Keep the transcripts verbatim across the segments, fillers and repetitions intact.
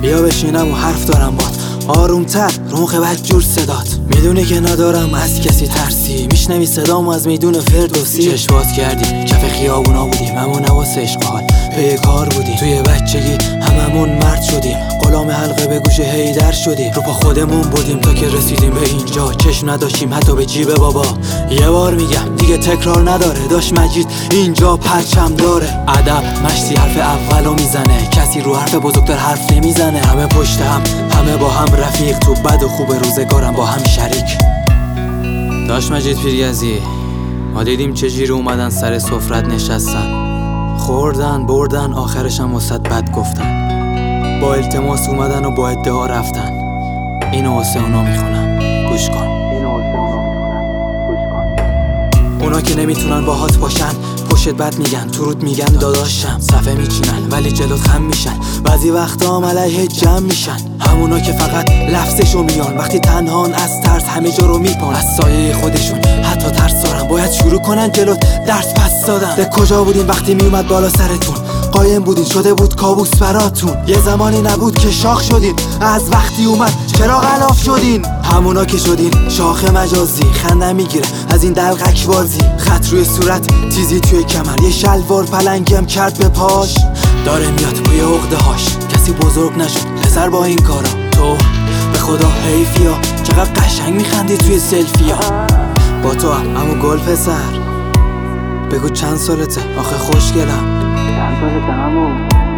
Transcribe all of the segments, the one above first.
بیا بشینم و حرف دارم بات، آرومتر روخ بدجور صدات. میدونی که ندارم از کسی ترسی، میشنوی صدامو از میدون فردوسی. چشم باز کردیم کف خیابونا بودیم، اما نواسه عشق حال پی کار بودیم. توی بچگی هممون مرد شدیم، غلام حلقه به گوش هیدر شدیم. رو پا خودمون بودیم تا که رسیدیم به اینجا، چشم نداشتیم حتی به جیب بابا. یه بار میگم دیگه تکرار نداره، داشت مجید اینجا پرچم داره. ادب مشتی حرف اولو میزنه، کسی رو حرف بزرگتر حرف نمیزنه. همه پشت هم، همه با هم رفیق، تو بد و خوب روزگارم با هم شریک. داشت مجید پیریزی، ما دیدیم چجوری اومدن سر سفرت نشستن، خوردن بردن، آخرش هم واسه بد گفتن. با التماس اومدن و با ادعا رفتن. اینو واسه اونا میخونم، گوش کن. اینو واسه اونا میخونم، گوش کن. اونا که نمیتونن باهات باشن، پشت بد میگن، تو رود میگن داداشم. صفه میچینن ولی جلوت خم میشن، بعضی وقتا هم علیه جمع میشن. همونا که فقط لفظشو میان، وقتی تنهان از ترس همه جا رو میپان. از سایه خودشون حتی ترس دارن، باید شروع کنن جلوت درس پس دادن. به کجا بودین وقتی میومد بالا سرتون؟ قایم بودین شده بود کابوس براتون. یه زمانی نبود که شاخ شدین، از وقتی اومد چرا غلاف شدین؟ همونا که شدین شاخ مجازی، خندم میگیره از این دلقک بازی. خط روی صورت، تیزی توی کمر، یه شلوار پلنگم کرد به پاش. داره میاد بوی عقده هاش، کسی بزرگ نشد پسر با این کارا. تو به خدا حیفیا، چقدر قشنگ میخندی توی سلفیا. با تو هم امو گل پسر، بگو چند سالته آخه خوشگلم. چند سالته امو؟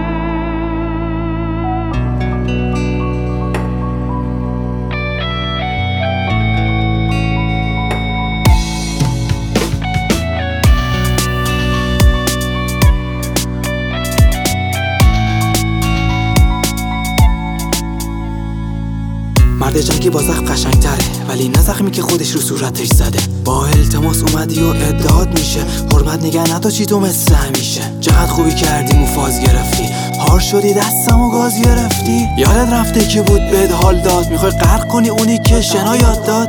مرد جنگی با زخم قشنگ تره، ولی نه زخمی که خودش رو صورتش زده. با التماس اومدی و ادعات میشه، حرمت نگه نداشتی تو مثل همیشه. چقدر خوبی کردیم و فاز گرفتی، هار شدی دستم و گاز گرفتی. یادت رفته که بود بهت حال داد، میخوای غرق کنی اونی که شنا یاد داد.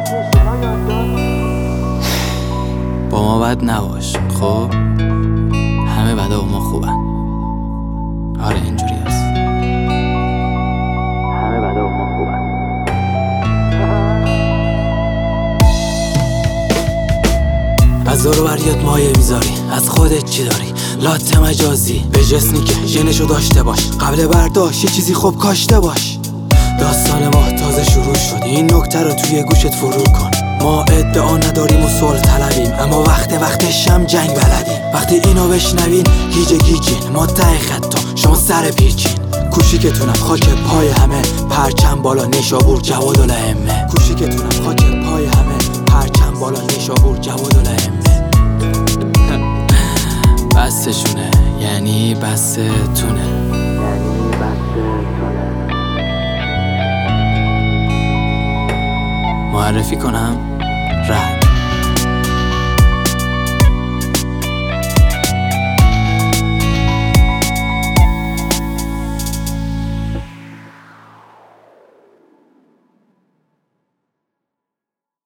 با ما بد نباش خب، همه بدا با ما خوبن. آره اینجوری هست، همه بدا با ما خوبن. از دور بریات مایه میذاری، از خودت چی داری؟ لاته مجازی به جسمی که ژنشو داشته باش، قبل برداشت یه چیزی خوب کاشته باش. داستان ما تازه شروع شد، این نکته رو توی گوشت فرو کن. ما ادعا نداریم و صلح طلبیم، اما وقت وقتش هم جنگ بلدیم. وقتی اینو بشنوین گیجه گیجین، ما ته خطا شما سر پیچین. کوشیکتونم خاک پای همه، پرچم بالا نیشابور جواد الائمه. کوشیکتونم خاک پای همه، پرچم بالا نیشابور جواد الائمه. بستشونه یعنی بستتونه، یعنی بستتونه. معرفی کنم رهبر